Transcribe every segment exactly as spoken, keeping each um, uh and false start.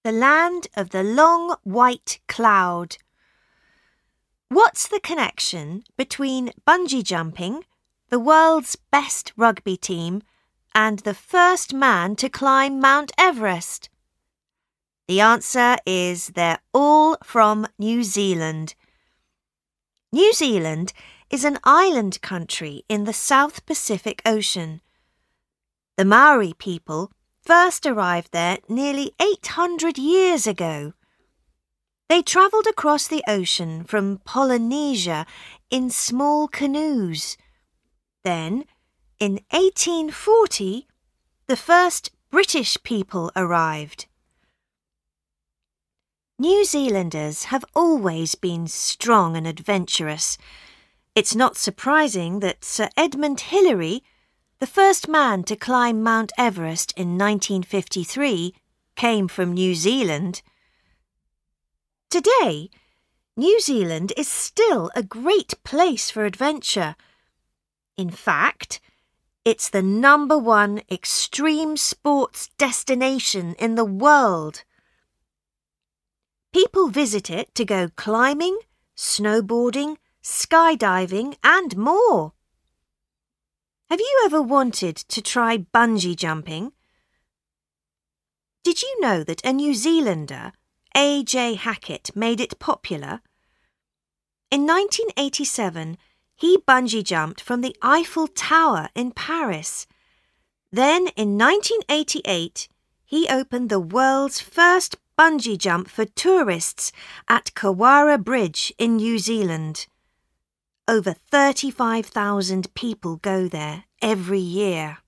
The land of the long white cloud. What's the connection between bungee jumping, the world's best rugby team, and the first man to climb Mount Everest? The answer is they're all from New Zealand. New Zealand is an island country in the South Pacific Ocean. The Maori people first arrived there nearly eight hundred years ago. They travelled across the ocean from Polynesia in small canoes. Then, in eighteen forty, the first British people arrived. New Zealanders have always been strong and adventurous. It's not surprising that Sir Edmund Hillary, the first man to climb Mount Everest in nineteen fifty-three, came from New Zealand. Today, New Zealand is still a great place for adventure. In fact, it's the number one extreme sports destination in the world. People visit it to go climbing, snowboarding, skydiving, and more. Have you ever wanted to try bungee jumping? Did you know that a New Zealander, A J Hackett, made it popular? In nineteen eighty-seven, he bungee jumped from the Eiffel Tower in Paris. Then, in nineteen eighty-eight, he opened the world's first bungee jump for tourists at Kawara Bridge in New Zealand. Over thirty-five thousand people go there every year.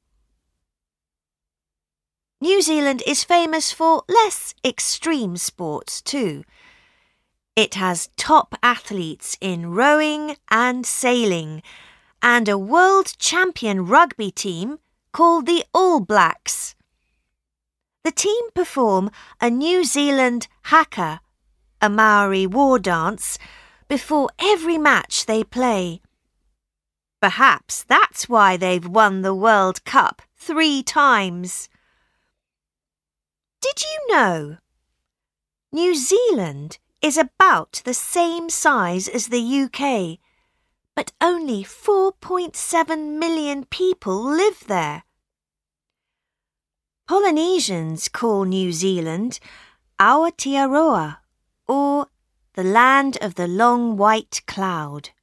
New Zealand is famous for less extreme sports too. It has top athletes in rowing and sailing, and a world champion rugby team called the All Blacks. The team perform a New Zealand haka, a Maori war dance, before every match they play. Perhaps that's why they've won the World Cup three times. Did you know? New Zealand is about the same size as the U K, but only four point seven million people live there. Polynesians call New Zealand Aotearoa, or the land of the long white cloud.